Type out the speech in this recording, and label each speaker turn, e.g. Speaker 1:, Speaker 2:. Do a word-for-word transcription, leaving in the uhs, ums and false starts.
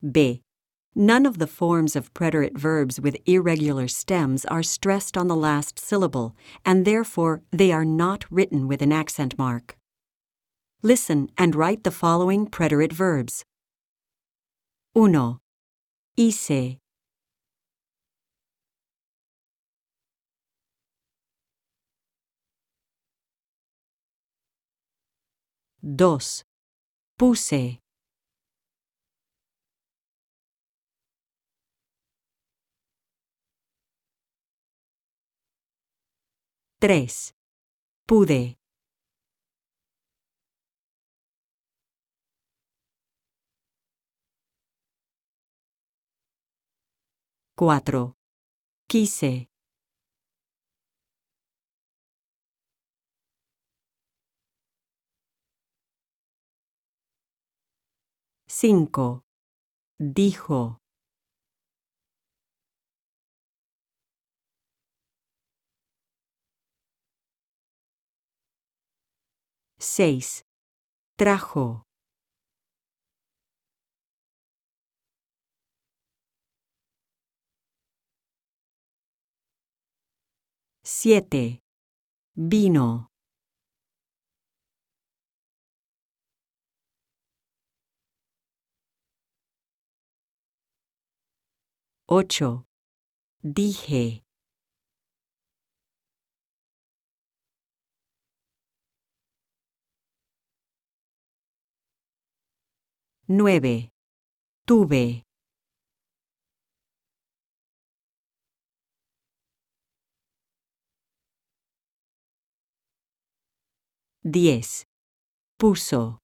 Speaker 1: B. None of the forms of preterite verbs with irregular stems are stressed on the last syllable, and therefore they are not written with an accent mark. Listen and write the following preterite verbs. Uno. Hice. Dos. Puse. Tres. Pude. Cuatro. Quise. Cinco. Dijo. Seis. Trajo. Siete. Vino. Ocho. Dije. Nueve. Tuve. Diez. Puso.